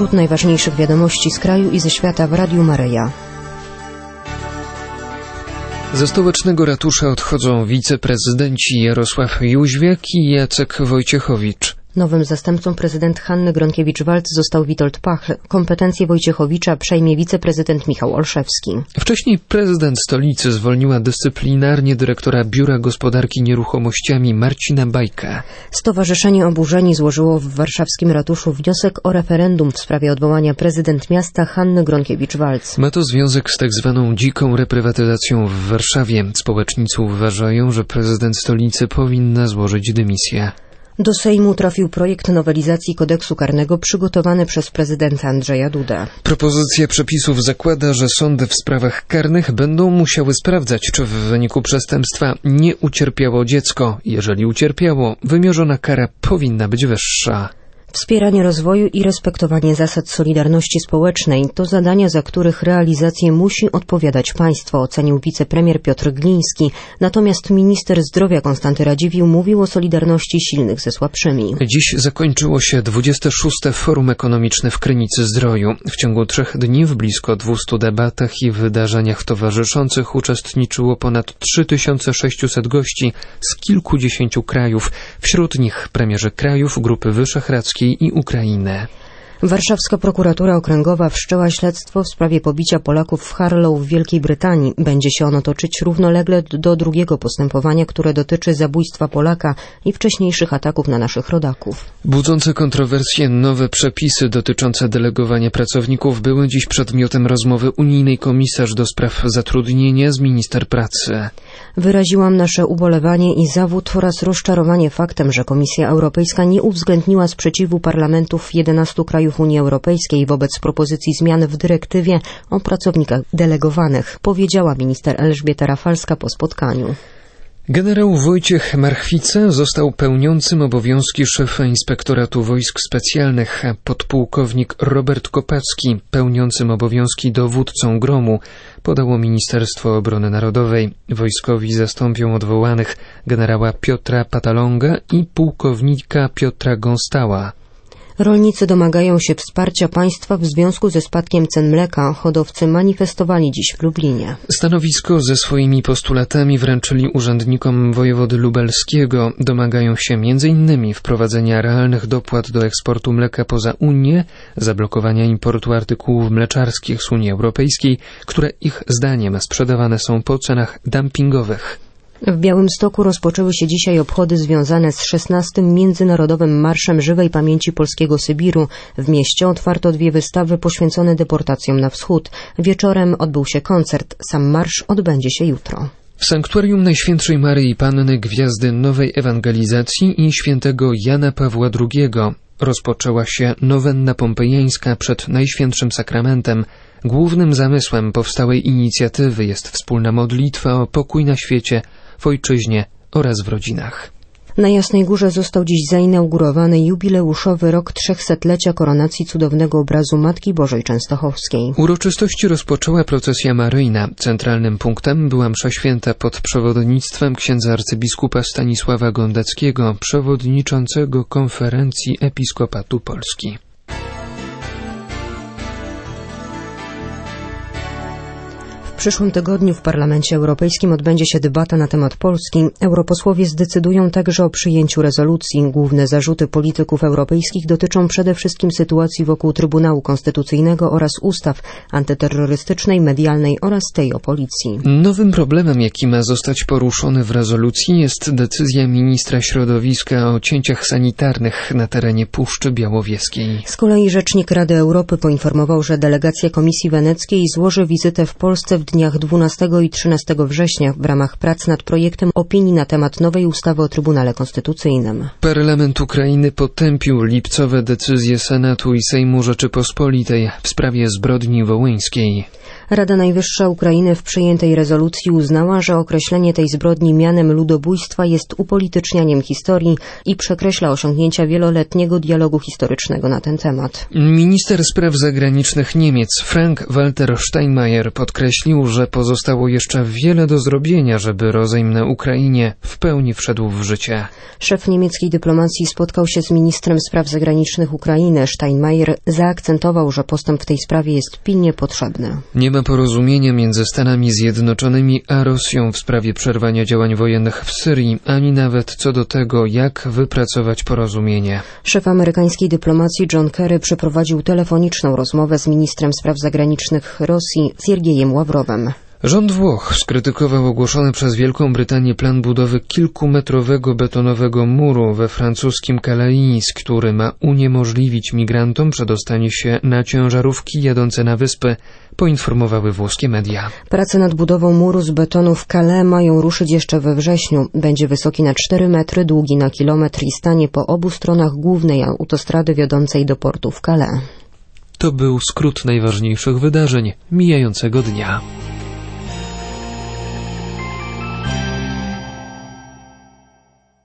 skrót najważniejszych wiadomości z kraju i ze świata w Radiu Maryja. Ze stołecznego ratusza odchodzą wiceprezydenci Jarosław Jóźwiak i Jacek Wojciechowicz. Nowym zastępcą prezydent Hanny Gronkiewicz-Waltz został Witold Pach. Kompetencje Wojciechowicza przejmie wiceprezydent Michał Olszewski. Wcześniej prezydent stolicy zwolniła dyscyplinarnie dyrektora Biura Gospodarki Nieruchomościami Marcina Bajkę. Stowarzyszenie Oburzeni złożyło w warszawskim ratuszu wniosek o referendum w sprawie odwołania prezydent miasta Hanny Gronkiewicz-Waltz. Ma to związek z tak zwaną dziką reprywatyzacją w Warszawie. Społecznicy uważają, że prezydent stolicy powinna złożyć dymisję. Do Sejmu trafił projekt nowelizacji kodeksu karnego przygotowany przez prezydenta Andrzeja Dudę. Propozycja przepisów zakłada, że sądy w sprawach karnych będą musiały sprawdzać, czy w wyniku przestępstwa nie ucierpiało dziecko. Jeżeli ucierpiało, wymierzona kara powinna być wyższa. Wspieranie rozwoju i respektowanie zasad solidarności społecznej to zadania, za których realizację musi odpowiadać państwo, ocenił wicepremier Piotr Gliński. Natomiast minister zdrowia Konstanty Radziwiłł mówił o solidarności silnych ze słabszymi. Dziś zakończyło się 26. Forum Ekonomiczne w Krynicy-Zdroju. W ciągu 3 dni w blisko 200 debatach i wydarzeniach towarzyszących uczestniczyło ponad 3600 gości z kilkudziesięciu krajów. Wśród nich premierzy krajów Grupy Wyszehradzkiej i Ukrainę. Warszawska prokuratura okręgowa wszczęła śledztwo w sprawie pobicia Polaków w Harlow w Wielkiej Brytanii. Będzie się ono toczyć równolegle do drugiego postępowania, które dotyczy zabójstwa Polaka i wcześniejszych ataków na naszych rodaków. Budzące kontrowersje nowe przepisy dotyczące delegowania pracowników były dziś przedmiotem rozmowy unijnej komisarz do spraw zatrudnienia z minister pracy. Wyraziłam nasze ubolewanie i zawód oraz rozczarowanie faktem, że Komisja Europejska nie uwzględniła sprzeciwu parlamentów 11 krajów Unii Europejskiej wobec propozycji zmian w dyrektywie o pracownikach delegowanych, powiedziała minister Elżbieta Rafalska po spotkaniu. Generał Wojciech Marchwica został pełniącym obowiązki szefa Inspektoratu Wojsk Specjalnych, a podpułkownik Robert Kopacki pełniącym obowiązki dowódcą gromu, podało Ministerstwo Obrony Narodowej. Wojskowi zastąpią odwołanych generała Piotra Patalonga i pułkownika Piotra Gąstała. Rolnicy domagają się wsparcia państwa w związku ze spadkiem cen mleka. Hodowcy manifestowali dziś w Lublinie. Stanowisko ze swoimi postulatami wręczyli urzędnikom wojewody lubelskiego. Domagają się m.in. wprowadzenia realnych dopłat do eksportu mleka poza Unię, zablokowania importu artykułów mleczarskich z Unii Europejskiej, które ich zdaniem sprzedawane są po cenach dumpingowych. W Białymstoku rozpoczęły się dzisiaj obchody związane z 16. Międzynarodowym Marszem Żywej Pamięci Polskiego Sybiru. W mieście otwarto 2 wystawy poświęcone deportacjom na wschód. Wieczorem odbył się koncert. Sam marsz odbędzie się jutro. W Sanktuarium Najświętszej Maryi Panny Gwiazdy Nowej Ewangelizacji i świętego Jana Pawła II rozpoczęła się nowenna pompejańska przed Najświętszym Sakramentem. Głównym zamysłem powstałej inicjatywy jest wspólna modlitwa o pokój na świecie, w ojczyźnie oraz w rodzinach. Na Jasnej Górze został dziś zainaugurowany jubileuszowy rok 300-lecia koronacji cudownego obrazu Matki Bożej Częstochowskiej. Uroczystości rozpoczęła procesja maryjna. Centralnym punktem była msza święta pod przewodnictwem księdza arcybiskupa Stanisława Gondeckiego, przewodniczącego Konferencji Episkopatu Polski. W przyszłym tygodniu w Parlamencie Europejskim odbędzie się debata na temat Polski. Europosłowie zdecydują także o przyjęciu rezolucji. Główne zarzuty polityków europejskich dotyczą przede wszystkim sytuacji wokół Trybunału Konstytucyjnego oraz ustaw antyterrorystycznej, medialnej oraz tej o policji. Nowym problemem, jaki ma zostać poruszony w rezolucji, jest decyzja ministra środowiska o cięciach sanitarnych na terenie Puszczy Białowieskiej. Z kolei rzecznik Rady Europy poinformował, że delegacja Komisji Weneckiej złoży wizytę w Polsce w dniach 12 i 13 września w ramach prac nad projektem opinii na temat nowej ustawy o Trybunale Konstytucyjnym. Parlament Ukrainy potępił lipcowe decyzje Senatu i Sejmu Rzeczypospolitej w sprawie zbrodni wołyńskiej. Rada Najwyższa Ukrainy w przyjętej rezolucji uznała, że określenie tej zbrodni mianem ludobójstwa jest upolitycznianiem historii i przekreśla osiągnięcia wieloletniego dialogu historycznego na ten temat. Minister spraw zagranicznych Niemiec Frank-Walter Steinmeier podkreślił, że pozostało jeszcze wiele do zrobienia, żeby rozejm na Ukrainie w pełni wszedł w życie. Szef niemieckiej dyplomacji spotkał się z ministrem spraw zagranicznych Ukrainy. Steinmeier zaakcentował, że postęp w tej sprawie jest pilnie potrzebny. Nie ma porozumienia między Stanami Zjednoczonymi a Rosją w sprawie przerwania działań wojennych w Syrii, ani nawet co do tego, jak wypracować porozumienie. Szef amerykańskiej dyplomacji John Kerry przeprowadził telefoniczną rozmowę z ministrem spraw zagranicznych Rosji Siergiejem Ławrowem. Rząd Włoch skrytykował ogłoszony przez Wielką Brytanię plan budowy kilkumetrowego betonowego muru we francuskim Calais, który ma uniemożliwić migrantom przedostanie się na ciężarówki jadące na wyspy, poinformowały włoskie media. Prace nad budową muru z betonu w Calais mają ruszyć jeszcze we wrześniu. Będzie wysoki na 4 metry, długi na kilometr i stanie po obu stronach głównej autostrady wiodącej do portu w Calais. To był skrót najważniejszych wydarzeń mijającego dnia.